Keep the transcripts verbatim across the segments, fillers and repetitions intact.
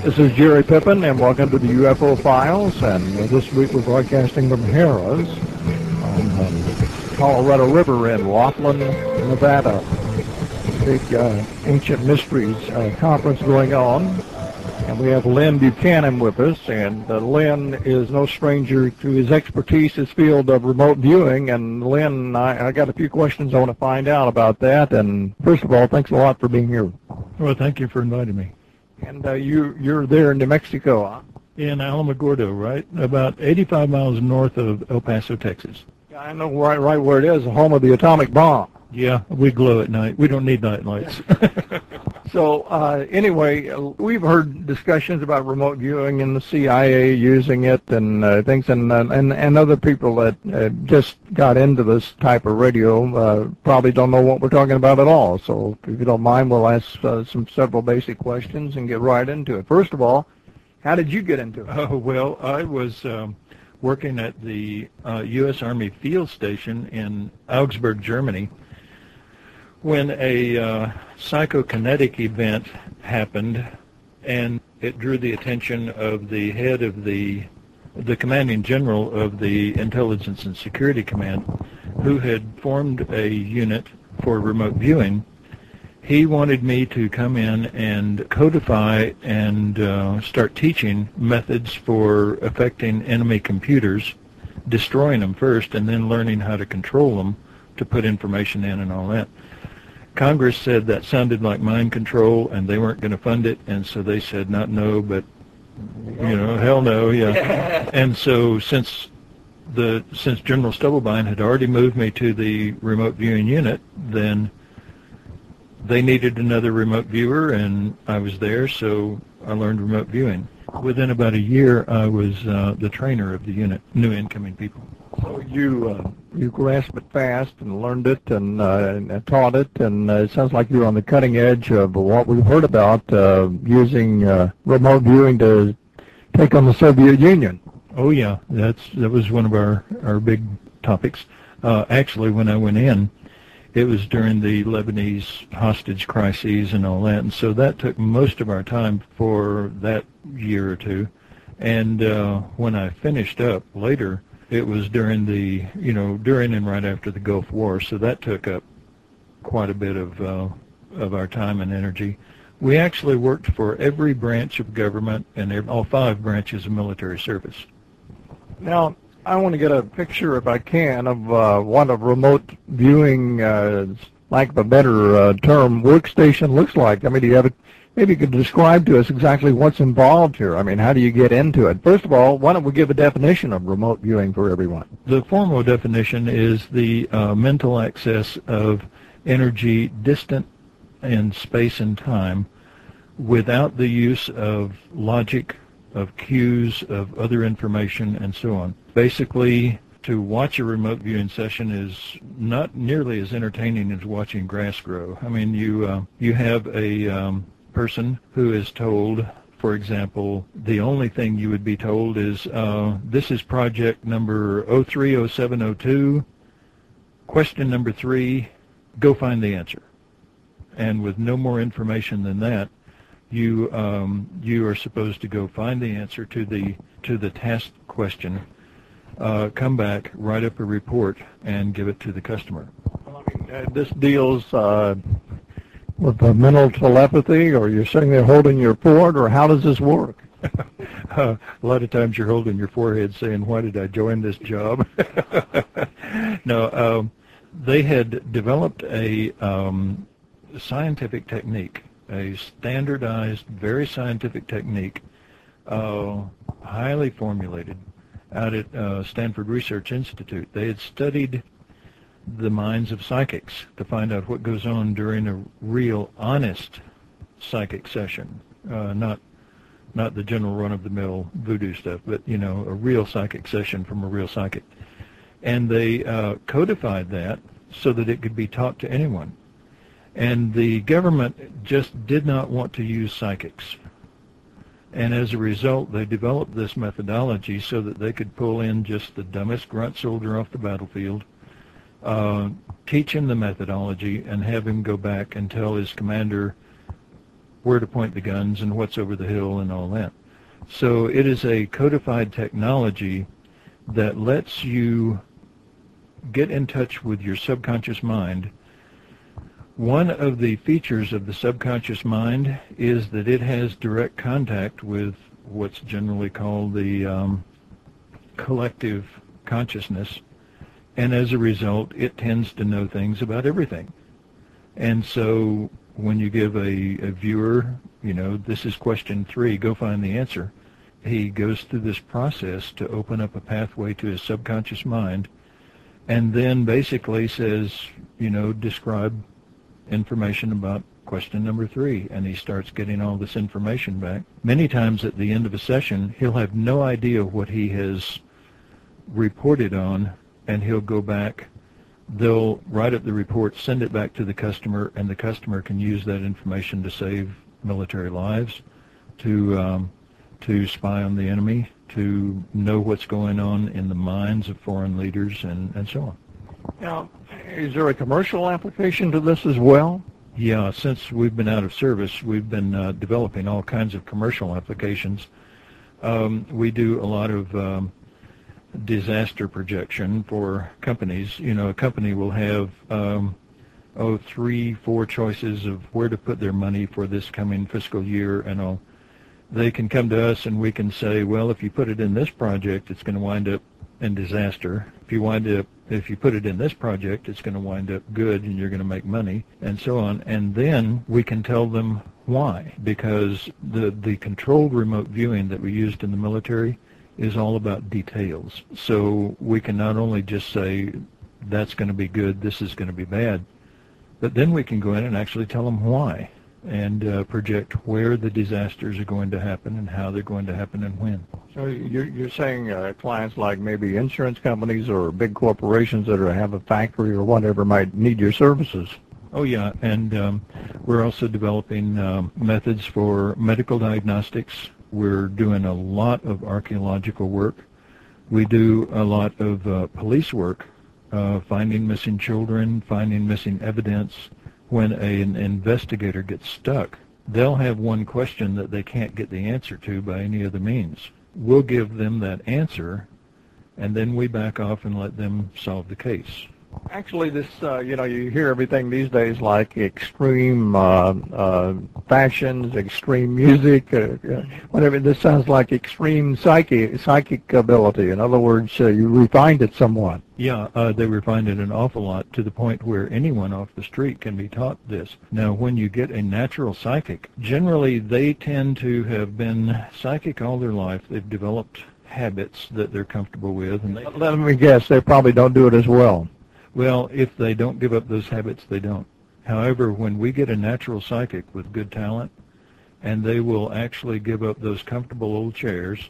This is Jerry Pippin, and welcome to the U F O Files. And uh, this week we're broadcasting from Harrah's on the Colorado River in Laughlin, Nevada. Big uh, Ancient Mysteries uh, conference going on. And we have Lynn Buchanan with us. And uh, Lynn is no stranger to his expertise, his field of remote viewing. And Lynn, I, I got a few questions I want to find out about that. And first of all, thanks a lot for being here. Well, thank you for inviting me. And uh, you, you're there in New Mexico, huh? In Alamogordo, right? About eighty-five miles north of El Paso, Texas. Yeah, I know right, right where it is, the home of the atomic bomb. Yeah, we glow at night. We don't need night lights. So uh, anyway, uh, we've heard discussions about remote viewing and the C I A using it and uh, things, and, uh, and and other people that uh, just got into this type of radio uh, probably don't know what we're talking about at all. So if you don't mind, we'll ask uh, some several basic questions and get right into it. First of all, how did you get into it? Oh, well, I was um, working at the uh, U S Army Field Station in Augsburg, Germany, when a uh, psychokinetic event happened, and it drew the attention of the head of the the commanding general of the Intelligence and Security Command, who had formed a unit for remote viewing. He wanted me to come in and codify and uh, start teaching methods for affecting enemy computers, destroying them first, and then learning how to control them to put information in and all that. Congress said that sounded like mind control, and they weren't going to fund it, and so they said not no, but, you know, hell no, yeah. And so since the since General Stubblebine had already moved me to the remote viewing unit, then they needed another remote viewer, and I was there, so I learned remote viewing. Within about a year, I was uh, the trainer of the unit, new incoming people. So you uh, you grasped it fast and learned it and, uh, and taught it, and uh, it sounds like you're on the cutting edge of what we've heard about uh, using uh, remote viewing to take on the Soviet Union. Oh yeah, that's that was one of our our big topics. Uh, actually, when I went in, it was during the Lebanese hostage crises and all that, and so that took most of our time for that year or two. And uh, when I finished up later, it was during the, you know, during and right after the Gulf War, so that took up quite a bit of uh, of our time and energy. We actually worked for every branch of government and every, all five branches of military service. Now, I want to get a picture, if I can, of uh, what a remote viewing, uh, lack of a better uh, term, workstation looks like. I mean, do you have a Maybe you could describe to us exactly what's involved here. I mean, how do you get into it? First of all, why don't we give a definition of remote viewing for everyone? The formal definition is the uh, mental access of energy distant in space and time without the use of logic, of cues, of other information, and so on. Basically, to watch a remote viewing session is not nearly as entertaining as watching grass grow. I mean, you, uh, you have a... Um, person who is told, for example, the only thing you would be told is, uh, this is project number oh three oh seven oh two, question number three, go find the answer. And with no more information than that, you um, you are supposed to go find the answer to the to the task question, uh, come back, write up a report, and give it to the customer. Well, I mean, uh, this deals uh, with the mental telepathy, or you're sitting there holding your forehead, or how does this work? uh, a lot of times you're holding your forehead saying, why did I join this job? No, um, they had developed a um, scientific technique, a standardized, very scientific technique, uh, highly formulated, out at uh, Stanford Research Institute. They had studied the minds of psychics to find out what goes on during a real, honest psychic session, uh, not not the general run-of-the-mill voodoo stuff, but, you know, a real psychic session from a real psychic. And they uh, codified that so that it could be taught to anyone. And the government just did not want to use psychics. And as a result, they developed this methodology so that they could pull in just the dumbest grunt soldier off the battlefield, uh, teach him the methodology, and have him go back and tell his commander where to point the guns and what's over the hill and all that. So it is a codified technology that lets you get in touch with your subconscious mind. One of the features of the subconscious mind is that it has direct contact with what's generally called the um, collective consciousness, and as a result, it tends to know things about everything. And so when you give a, a viewer, you know, this is question three, go find the answer, he goes through this process to open up a pathway to his subconscious mind, and then basically says, you know, describe information about question number three, and he starts getting all this information back. Many times at the end of a session, he'll have no idea what he has reported on, and he'll go back, they'll write up the report, send it back to the customer, and the customer can use that information to save military lives, to um, to spy on the enemy, to know what's going on in the minds of foreign leaders, and, and so on. Now, is there a commercial application to this as well? Yeah, since we've been out of service, we've been uh, developing all kinds of commercial applications. Um, we do a lot of um, disaster projection for companies. You know, a company will have, um, oh, three, four choices of where to put their money for this coming fiscal year and all. They can come to us and we can say, well, if you put it in this project, it's going to wind up in disaster. If you wind up, if you put it in this project, it's going to wind up good and you're going to make money, and so on. And then we can tell them why, because the the controlled remote viewing that we used in the military is all about details. So we can not only just say that's going to be good, this is going to be bad, but then we can go in and actually tell them why, and uh, project where the disasters are going to happen and how they're going to happen and when. So you're, you're saying uh, clients like maybe insurance companies or big corporations that are, have a factory or whatever might need your services. Oh yeah, and um, we're also developing um, methods for medical diagnostics. We're doing a lot of archaeological work. We do a lot of uh, police work, uh, finding missing children, finding missing evidence. When a, an investigator gets stuck, they'll have one question that they can't get the answer to by any other means. We'll give them that answer, and then we back off and let them solve the case. Actually, this, uh, you know, you hear everything these days like extreme uh, uh, fashions, extreme music, uh, uh, whatever. This sounds like extreme psychic, psychic ability. In other words, uh, you refined it somewhat. Yeah, uh, they refined it an awful lot to the point where anyone off the street can be taught this. Now, when you get a natural psychic, generally they tend to have been psychic all their life. They've developed habits that they're comfortable with. And they, let me guess, they probably don't do it as well. Well, if they don't give up those habits, they don't. However, when we get a natural psychic with good talent, and they will actually give up those comfortable old chairs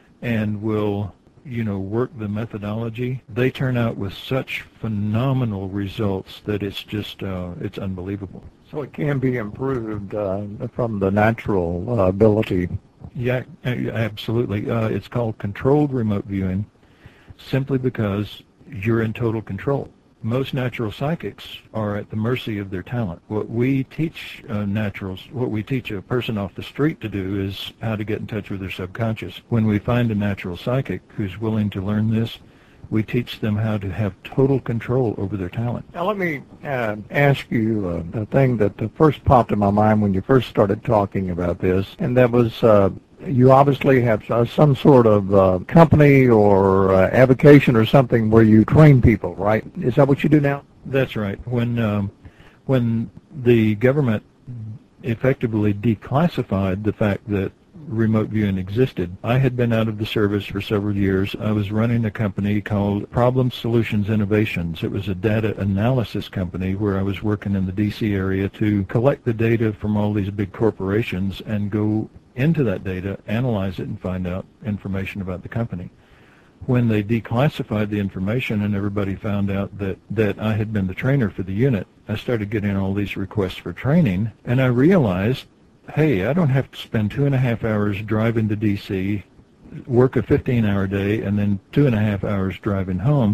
and will, you know, work the methodology, they turn out with such phenomenal results that it's just, uh, it's unbelievable. So it can be improved uh, from the natural uh, ability. Yeah, absolutely. Uh, it's called controlled remote viewing, simply because you're in total control. Most natural psychics are at the mercy of their talent. What we teach uh, naturals, what we teach a person off the street to do is how to get in touch with their subconscious. When we find a natural psychic who's willing to learn this, we teach them how to have total control over their talent. Now let me uh, ask you uh, the thing that first popped in my mind when you first started talking about this, and that was uh, you obviously have uh, some sort of uh, company or uh, avocation or something where you train people, right? Is that what you do now? That's right. When um, when the government effectively declassified the fact that remote viewing existed, I had been out of the service for several years. I was running a company called Problem Solutions Innovations. It was a data analysis company where I was working in the D C area to collect the data from all these big corporations and go into that data, analyze it, and find out information about the company. When they declassified the information and everybody found out that, that I had been the trainer for the unit, I started getting all these requests for training, and I realized, hey, I don't have to spend two and a half hours driving to D C, work a fifteen-hour day, and then two and a half hours driving home.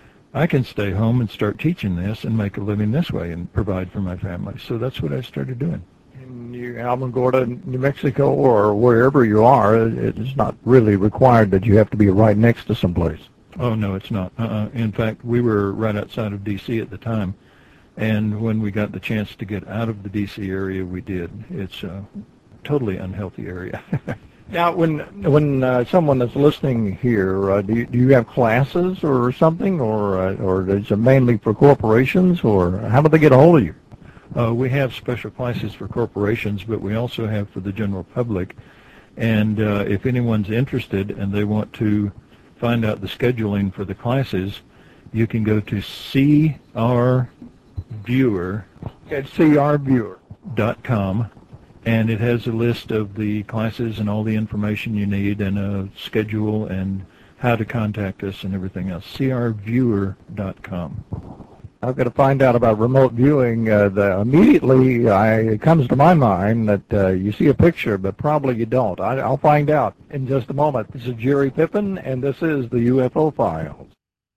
I can stay home and start teaching this and make a living this way and provide for my family. So that's what I started doing. in New- Alamogordo, New Mexico, or wherever you are, it's not really required that you have to be right next to someplace. Oh, no, it's not. Uh-uh. In fact, we were right outside of D C at the time, and when we got the chance to get out of the D C area, we did. It's a totally unhealthy area. Now, when when uh, someone that's listening here, uh, do you, do you have classes or something, or uh, or is it mainly for corporations, or how do they get a hold of you? Uh, we have special classes for corporations, but we also have for the general public. And uh, if anyone's interested and they want to find out the scheduling for the classes, you can go to C R Viewer At C R Viewer dot com, and it has a list of the classes and all the information you need and a schedule and how to contact us and everything else. C R Viewer dot com. I've got to find out about remote viewing. Uh, the, immediately, I, it comes to my mind that uh, you see a picture, but probably you don't. I, I'll find out in just a moment. This is Jerry Pippin, and this is the U F O Files.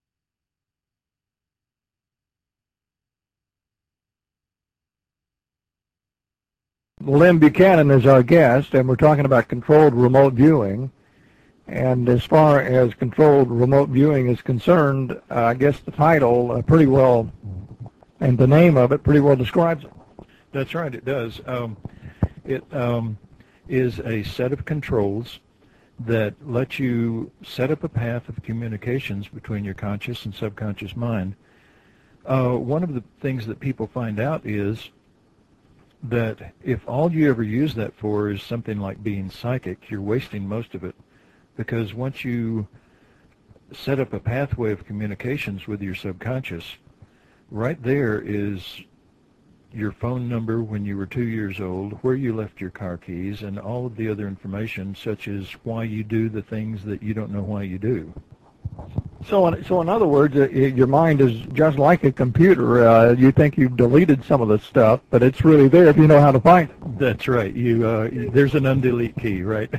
Lynn Buchanan is our guest, and we're talking about controlled remote viewing. And as far as controlled remote viewing is concerned, uh, I guess the title uh, pretty well, and the name of it pretty well describes it. That's right, it does. Um, it um, is a set of controls that let you set up a path of communications between your conscious and subconscious mind. Uh, one of the things that people find out is that if all you ever use that for is something like being psychic, you're wasting most of it. Because once you set up a pathway of communications with your subconscious, right there is your phone number when you were two years old, where you left your car keys, and all of the other information, such as why you do the things that you don't know why you do. So, in, so in other words, uh, your mind is just like a computer. Uh, you think you've deleted some of the stuff, but it's really there if you know how to find it. That's right. You, uh, there's an undelete key, right?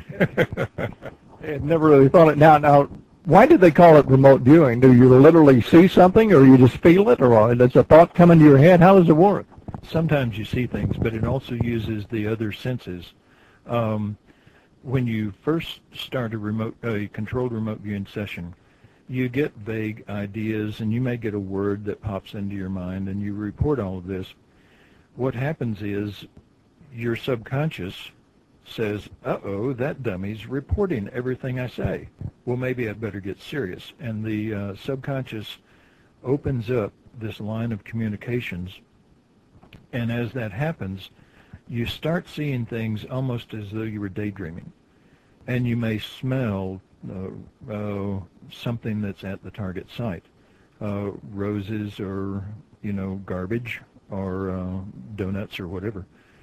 I've never really thought it. Now, now, why did they call it remote viewing? Do you literally see something, or you just feel it, or does a thought come into your head? How does it work? Sometimes you see things, but it also uses the other senses. Um, when you first start a remote, a controlled remote viewing session, you get vague ideas, and you may get a word that pops into your mind, and you report all of this. What happens is your subconscious says, uh-oh, that dummy's reporting everything I say. Well, maybe I'd better get serious. And the uh, subconscious opens up this line of communications, and as that happens, you start seeing things almost as though you were daydreaming. And you may smell uh, uh, something that's at the target site, uh, roses or, you know, garbage or uh, donuts or whatever.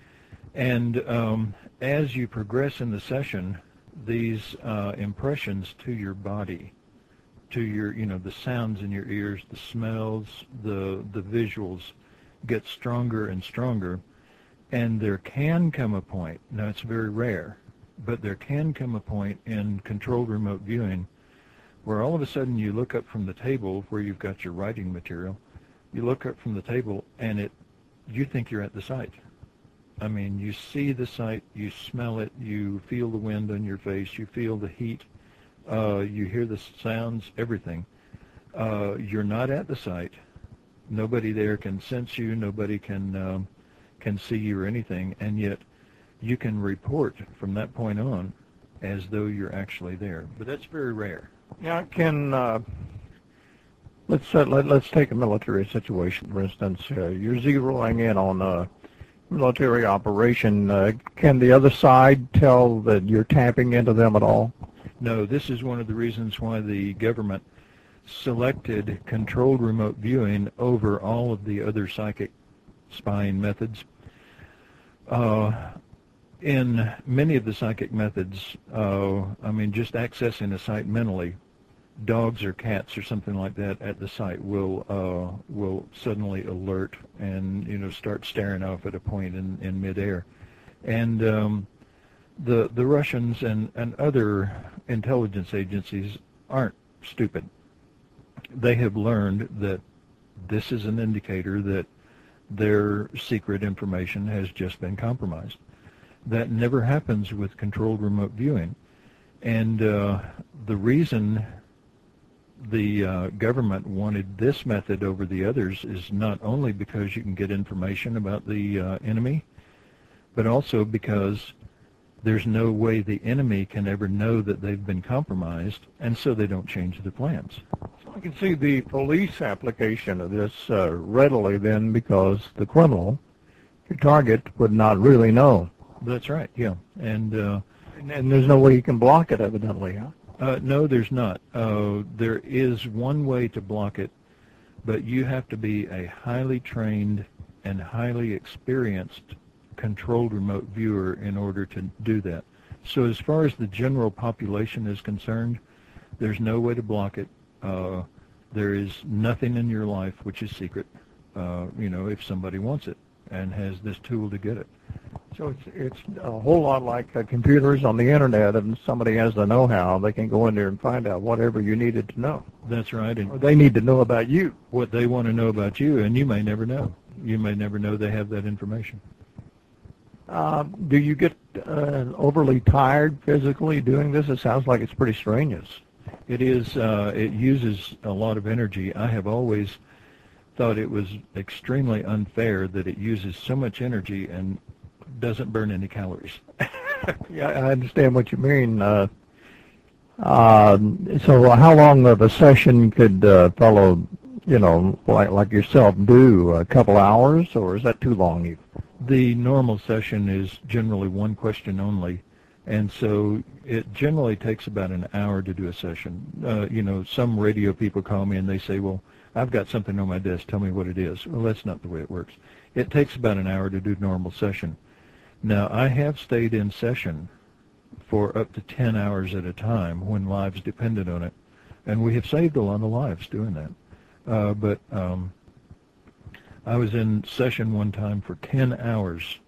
And um, as you progress in the session, these uh, impressions to your body, to your, you know, the sounds in your ears, the smells, the the visuals get stronger and stronger. And there can come a point, now it's very rare, but there can come a point in controlled remote viewing where all of a sudden you look up from the table where you've got your writing material, you look up from the table and it, you think you're at the site. I mean, you see the site, you smell it, you feel the wind on your face, you feel the heat, uh, you hear the sounds, everything. Uh, you're not at the site. Nobody there can sense you, nobody can um, can see you or anything, and yet you can report from that point on as though you're actually there. But that's very rare. Yeah, can uh, let's uh, let, let's take a military situation, for instance. Uh, you're zeroing in on a military operation. Uh, can the other side tell that you're tapping into them at all? No, this is one of the reasons why the government selected controlled remote viewing over all of the other psychic spying methods. Uh, in many of the psychic methods, uh, I mean, just accessing a site mentally, dogs or cats or something like that at the site will uh, will suddenly alert and, you know, start staring off at a point in, in midair. And um, the the Russians and, and other intelligence agencies aren't stupid. They have learned that this is an indicator that their secret information has just been compromised. That never happens with controlled remote viewing. And uh, the reason the uh, government wanted this method over the others is not only because you can get information about the uh, enemy, but also because there's no way the enemy can ever know that they've been compromised, and so they don't change their plans. So I can see the police application of this uh, readily then, because the criminal, your target, would not really know. That's right, yeah. And, uh, and, and there's no way you can block it, evidently, huh? Uh, no, there's not. Uh, there is one way to block it, but you have to be a highly trained and highly experienced controlled remote viewer in order to do that. So as far as the general population is concerned, there's no way to block it. Uh, there is nothing in your life which is secret, uh, you know, if somebody wants it and has this tool to get it. So it's, it's a whole lot like uh, computers on the internet, and somebody has the know-how, they can go in there and find out whatever you needed to know. That's right. And or they need to know about you. What they want to know about you, and you may never know. You may never know they have that information. Uh, do you get uh, overly tired physically doing this? It sounds like it's pretty strenuous. It is. Uh, it uses a lot of energy. I have always thought it was extremely unfair that it uses so much energy and doesn't burn any calories. Yeah, I understand what you mean. Uh, uh, so how long of a session could uh, fellow, you know, like, like yourself do? A couple hours, or is that too long? The normal session is generally one question only, and so it generally takes about an hour to do a session. Uh, you know, some radio people call me and they say, well, I've got something on my desk, tell me what it is. Well, that's not the way it works. It takes about an hour to do normal session. Now, I have stayed in session for up to ten hours at a time when lives depended on it, and we have saved a lot of lives doing that. Uh, but um, I was in session one time for ten hours,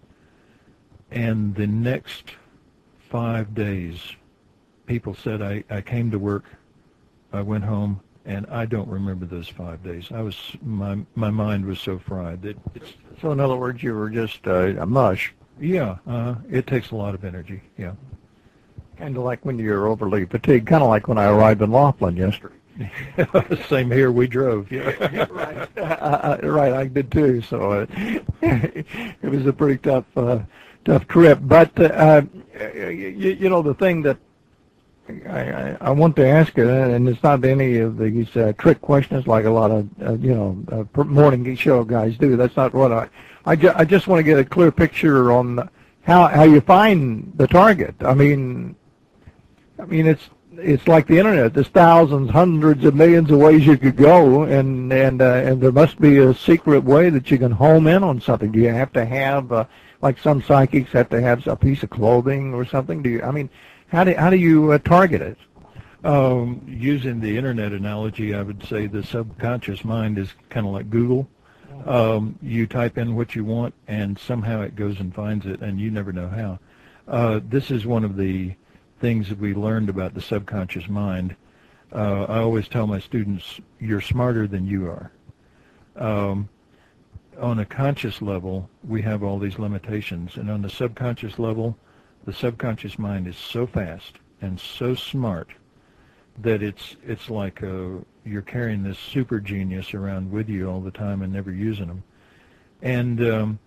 and the next five days, people said I, I came to work, I went home, and I don't remember those five days. I was my my mind was so fried that it's. So in other words, you were just uh, a mush. Yeah, uh, it takes a lot of energy. Yeah. Kind of like when you're overly fatigued. Kind of like when I arrived in Laughlin yesterday. Same here. We drove. Yeah. Yeah, right. Uh, right. I did too. So uh, it was a pretty tough, uh, tough trip. But uh, you, you know, the thing that I, I, I want to ask you, and it's not any of these uh, trick questions like a lot of uh, you know uh, morning show guys do. That's not what I. I, ju I just want to get a clear picture on how how you find the target. I mean, I mean it's. It's like the internet. There's thousands, hundreds of millions of ways you could go, and and uh, and there must be a secret way that you can home in on something. Do you have to have, uh, like some psychics have to have a piece of clothing or something? Do you? I mean, how do how do you uh, target it? Um, using the internet analogy, I would say the subconscious mind is kind of like Google. Um, you type in what you want, and somehow it goes and finds it, and you never know how. Uh, this is one of the things that we learned about the subconscious mind. Uh, I always tell my students, you're smarter than you are. Um, on a conscious level, we have all these limitations, and on the subconscious level, the subconscious mind is so fast and so smart that it's it's like a, you're carrying this super genius around with you all the time and never using them. And um,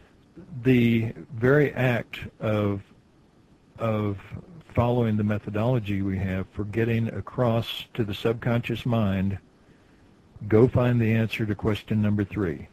the very act of of following the methodology we have for getting across to the subconscious mind, go find the answer to question number three.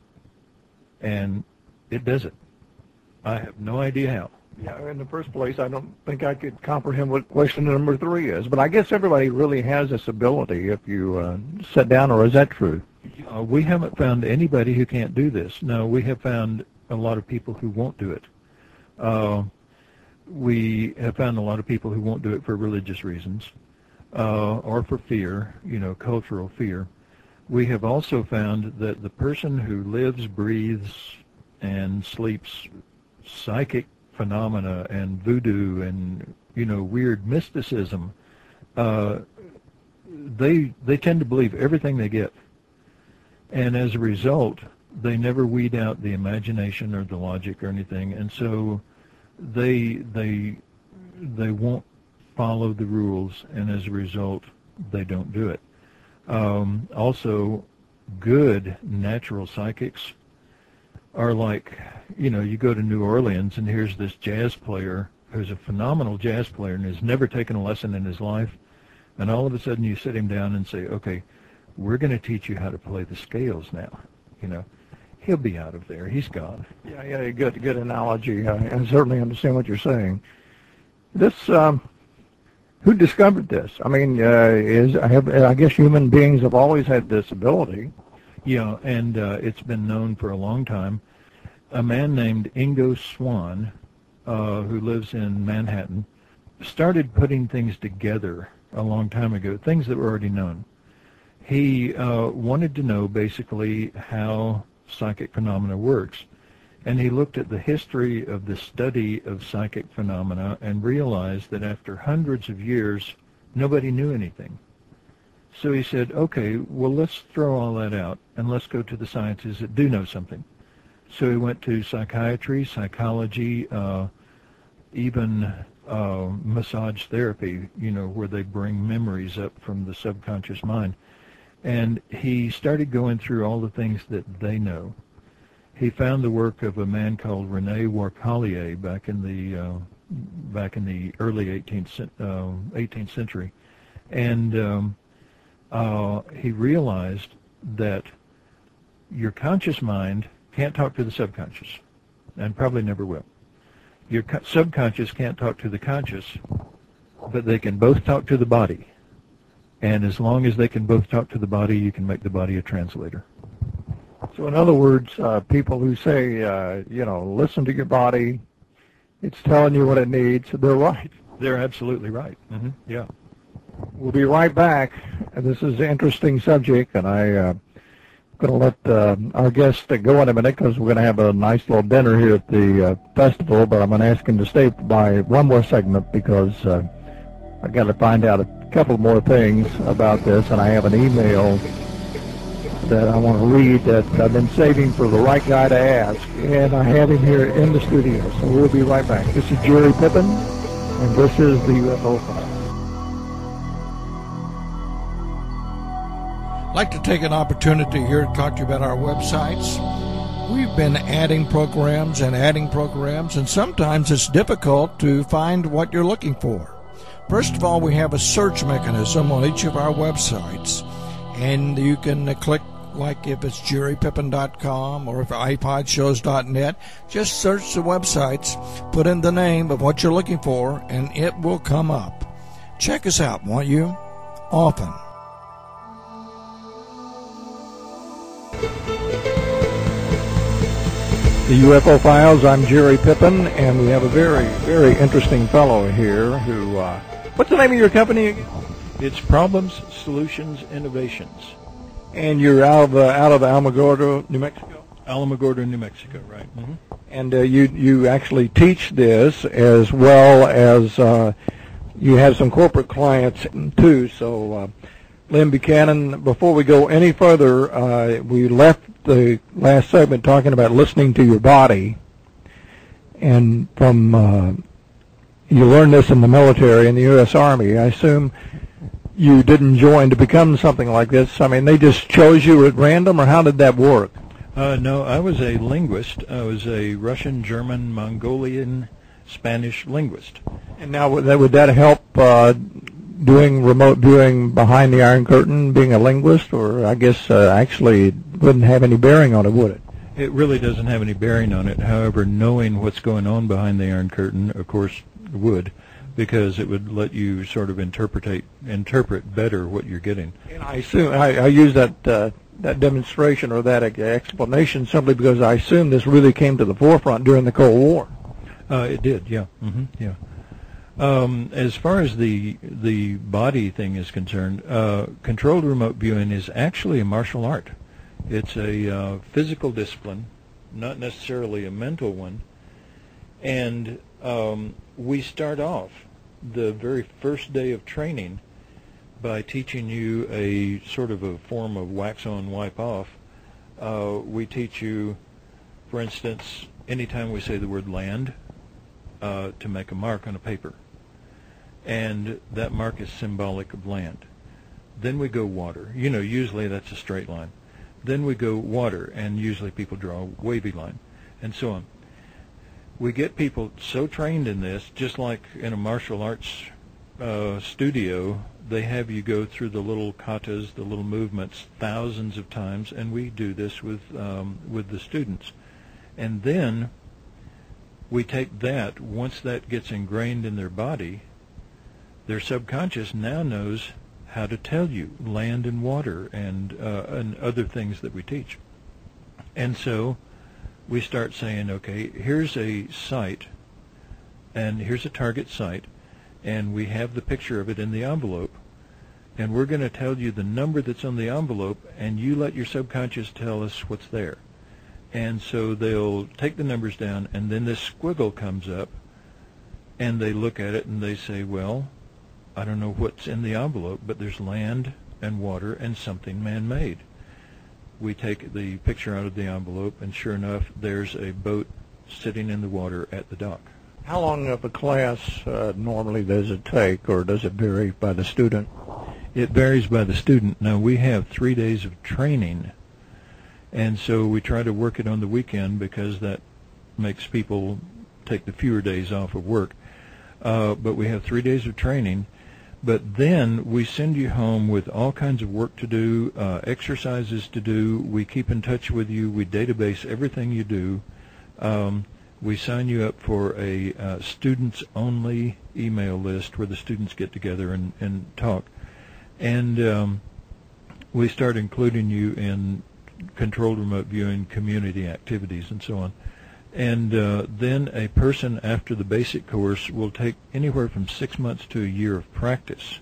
And it does it. I have no idea how. Yeah, in the first place, I don't think I could comprehend what question number three is. But I guess everybody really has this ability if you uh, sit down, or is that true? Uh, we haven't found anybody who can't do this. No, we have found a lot of people who won't do it. Uh, We have found a lot of people who won't do it for religious reasons uh, or for fear, you know, cultural fear. We have also found that the person who lives, breathes, and sleeps psychic phenomena and voodoo and, you know, weird mysticism, uh, they, they tend to believe everything they get. And as a result, they never weed out the imagination or the logic or anything. And so they they they won't follow the rules, and as a result, they don't do it. Um, also, good natural psychics are like, you know, you go to New Orleans and here's this jazz player who's a phenomenal jazz player and has never taken a lesson in his life, and all of a sudden you sit him down and say, okay, we're going to teach you how to play the scales now. You know, he'll be out of there. He's gone. Yeah, yeah, good, good analogy. I, I certainly understand what you're saying. This, um, who discovered this? I mean, uh, is I have, I guess human beings have always had this ability. Yeah, and uh, it's been known for a long time. A man named Ingo Swann, uh, who lives in Manhattan, started putting things together a long time ago, things that were already known. He uh, wanted to know basically how psychic phenomena works. And he looked at the history of the study of psychic phenomena and realized that after hundreds of years, nobody knew anything. So he said, okay, well, let's throw all that out and let's go to the sciences that do know something. So he went to psychiatry, psychology, uh, even uh, massage therapy, you know, where they bring memories up from the subconscious mind. And he started going through all the things that they know. He found the work of a man called Rene Warcolier back in the uh, back in the early eighteenth uh, eighteenth century, and um, uh, he realized that your conscious mind can't talk to the subconscious, and probably never will. Your co- subconscious can't talk to the conscious, but they can both talk to the body. And as long as they can both talk to the body, you can make the body a translator. So in other words, uh, people who say, uh, you know, listen to your body, it's telling you what it needs, they're right. They're absolutely right. Mm-hmm. Yeah. We'll be right back. This is an interesting subject, and I, uh, going to let uh, our guest go in a minute because we're going to have a nice little dinner here at the uh, festival, but I'm going to ask him to stay by one more segment because uh, I've got to find out a couple more things about this, and I have an email that I want to read that I've been saving for the right guy to ask, and I have him here in the studio, so we'll be right back. This is Jerry Pippin, and this is the U F O File. I'd like to take an opportunity here to talk to you about our websites. We've been adding programs and adding programs, and sometimes it's difficult to find what you're looking for. First of all, we have a search mechanism on each of our websites, and you can uh, click, like if it's jerry pippin dot com or if iPod shows dot net, just search the websites, put in the name of what you're looking for, and it will come up. Check us out, won't you? Often. The U F O Files, I'm Jerry Pippin, and we have a very, very interesting fellow here who, uh, what's the name of your company again? It's Problems, Solutions, Innovations. And you're out of, uh, out of Alamogordo, New Mexico? Alamogordo, New Mexico, right. Mm-hmm. And uh, you, you actually teach this as well as uh, you have some corporate clients too, so uh, Lynn Buchanan, before we go any further, uh, we left the last segment talking about listening to your body, and from uh, you learned this in the military, in the U S Army. I assume you didn't join to become something like this. I mean, they just chose you at random, or how did that work? Uh, no, I was a linguist. I was a Russian, German, Mongolian, Spanish linguist. And now would that, would that help uh, doing remote viewing behind the Iron Curtain, being a linguist, or I guess uh, actually it wouldn't have any bearing on it, would it? It really doesn't have any bearing on it. However, knowing what's going on behind the Iron Curtain, of course, would, because it would let you sort of interpret interpret better what you're getting. And I assume I, I use that uh, that demonstration or that explanation simply because I assume this really came to the forefront during the Cold War. Uh, it did, yeah, mm-hmm, yeah. Um, as far as the the body thing is concerned, uh, controlled remote viewing is actually a martial art. It's a uh, physical discipline, not necessarily a mental one. And um, we start off the very first day of training by teaching you a sort of a form of wax on, wipe off. Uh, we teach you, for instance, anytime we say the word land, uh, to make a mark on a paper. And that mark is symbolic of land. Then we go water. You know, usually that's a straight line. Then we go water, and usually people draw a wavy line, and so on. We get people so trained in this, just like in a martial arts uh, studio, they have you go through the little katas, the little movements, thousands of times, and we do this with um, with the students. And then we take that, once that gets ingrained in their body, their subconscious now knows how to tell you land and water and uh, and other things that we teach. And so we start saying, okay, here's a site, and here's a target site, and we have the picture of it in the envelope, and we're going to tell you the number that's on the envelope, and you let your subconscious tell us what's there. And so they'll take the numbers down, and then this squiggle comes up, and they look at it and they say, well, I don't know what's in the envelope, but there's land and water and something man-made. We take the picture out of the envelope, and sure enough, there's a boat sitting in the water at the dock. How long of a class uh, normally does it take, or does it vary by the student? It varies by the student. Now, we have three days of training, and so we try to work it on the weekend because that makes people take the fewer days off of work. Uh, but we have three days of training. But then we send you home with all kinds of work to do, uh, exercises to do. We keep in touch with you. We database everything you do. Um, we sign you up for a uh, students-only email list where the students get together and, and talk. And um, we start including you in controlled remote viewing, community activities, and so on. And uh, then a person after the basic course will take anywhere from six months to a year of practice.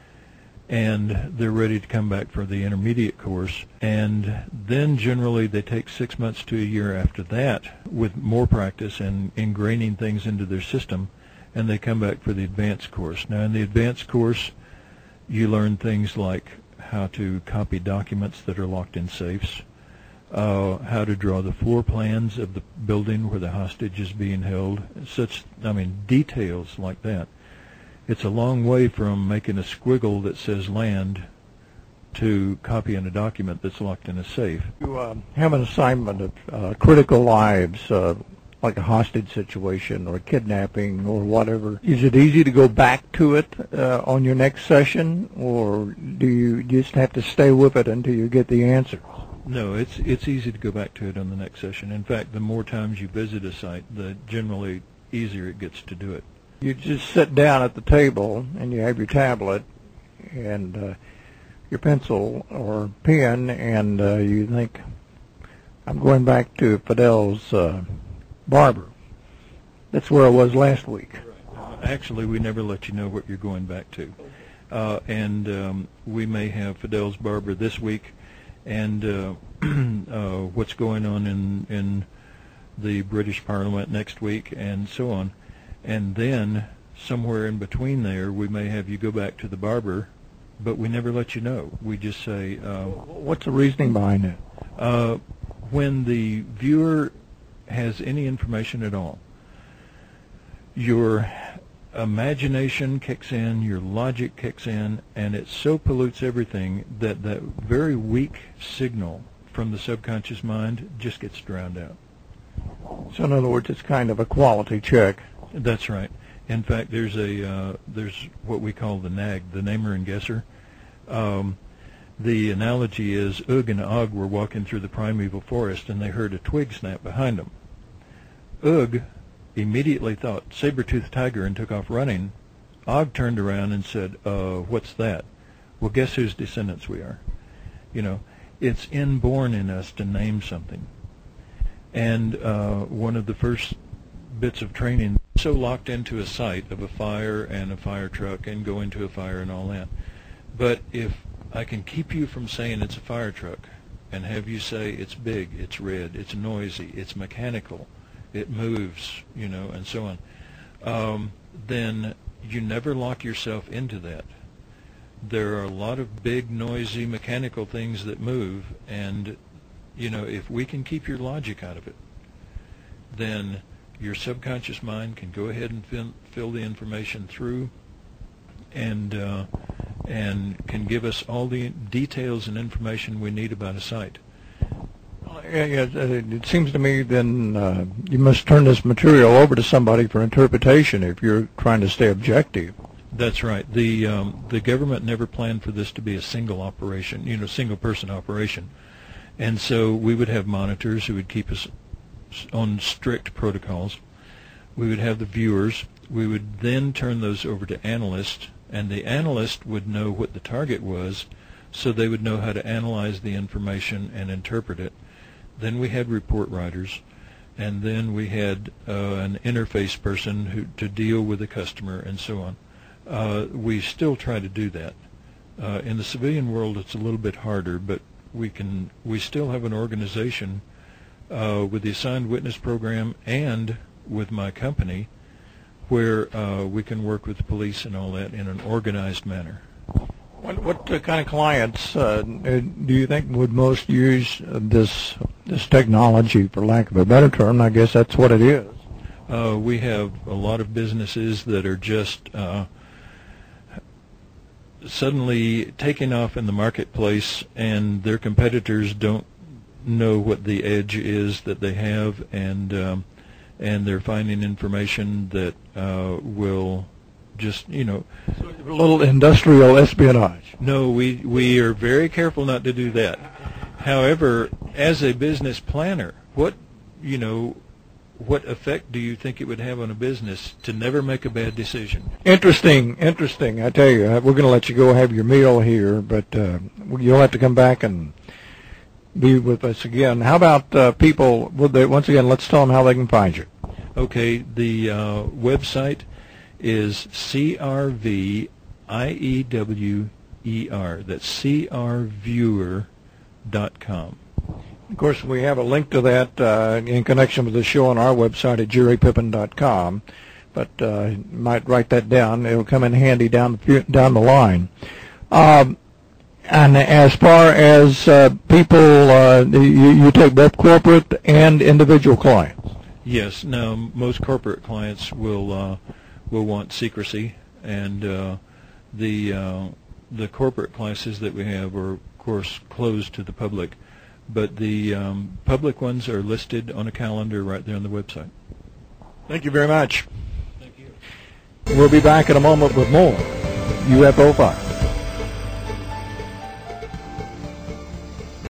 And they're ready to come back for the intermediate course. And then generally they take six months to a year after that with more practice and ingraining things into their system. And they come back for the advanced course. Now in the advanced course, you learn things like how to copy documents that are locked in safes. Uh, how to draw the floor plans of the building where the hostage is being held, such, I mean, details like that. It's a long way from making a squiggle that says land to copying a document that's locked in a safe. You uh, have an assignment of uh, critical lives, uh, like a hostage situation or kidnapping or whatever. Is it easy to go back to it uh, on your next session, or do you just have to stay with it until you get the answer? No, it's it's easy to go back to it on the next session. In fact, the more times you visit a site, the generally easier it gets to do it. You just sit down at the table and you have your tablet and uh, your pencil or pen, and uh, you think, I'm going back to Fidel's uh, barber. That's where I was last week. Right. Actually, we never let you know what you're going back to. Uh, and um, we may have Fidel's barber this week, and uh, uh, what's going on in, in the British Parliament next week, and so on. And then, somewhere in between there, we may have you go back to the barber, but we never let you know. We just say... Uh, What's the reasoning behind it? Uh, when the viewer has any information at all, your imagination kicks in, your logic kicks in, and it so pollutes everything that that very weak signal from the subconscious mind just gets drowned out. So in other words, it's kind of a quality check. That's right. In fact, there's a uh, there's what we call the nag, the namer and guesser. Um, the analogy is Ugg and Og were walking through the primeval forest, and they heard a twig snap behind them. Ugg immediately thought saber-toothed tiger and took off running. Og turned around and said, uh, what's that? Well, guess whose descendants we are? You know, it's inborn in us to name something. And uh, one of the first bits of training, so locked into a site of a fire and a fire truck and go into a fire and all that. But if I can keep you from saying it's a fire truck and have you say it's big, it's red, it's noisy, it's mechanical, it moves, you know, and so on, um, then you never lock yourself into that. There are a lot of big, noisy, mechanical things that move, and, you know, if we can keep your logic out of it, then your subconscious mind can go ahead and fill, fill the information through, and uh, and can give us all the details and information we need about a site. Yeah, yeah, it seems to me then uh, you must turn this material over to somebody for interpretation if you're trying to stay objective. That's right. The um, the government never planned for this to be a single operation, you know, single person operation, and so we would have monitors who would keep us on strict protocols. We would have the viewers. We would then turn those over to analysts, and the analyst would know what the target was, so they would know how to analyze the information and interpret it. Then we had report writers, and then we had uh, an interface person who to deal with the customer and so on. Uh, we still try to do that. Uh, in the civilian world, it's a little bit harder, but we can. We still have an organization uh, with the assigned witness program and with my company, where uh, we can work with the police and all that in an organized manner. What, what uh, kind of clients uh, do you think would most use uh, this this technology, for lack of a better term? I guess that's what it is. Uh, we have a lot of businesses that are just uh, suddenly taking off in the marketplace, and their competitors don't know what the edge is that they have, and um, and they're finding information that uh, will just, you know, a little industrial espionage. No, we we are very careful not to do that. However, as a business planner, what, you know, what effect do you think it would have on a business to never make a bad decision? Interesting, interesting. I tell you, we're going to let you go have your meal here, but uh, you'll have to come back and be with us again. How about uh, people, would they, once again, let's tell them how they can find you. Okay, the uh, website is C R V I E W E R. That's C R viewer dot com. Of course, we have a link to that uh, in connection with the show on our website at jerry pippin dot com. But uh, you might write that down. It'll come in handy down the, down the line. Um, and as far as uh, people, uh, you, you take both corporate and individual clients? Yes. Now, most corporate clients will uh, will want secrecy, and uh, the uh, the corporate classes that we have are, of course, closed to the public. But the um, public ones are listed on a calendar right there on the website. Thank you very much. Thank you. We'll be back in a moment with more U F O Files.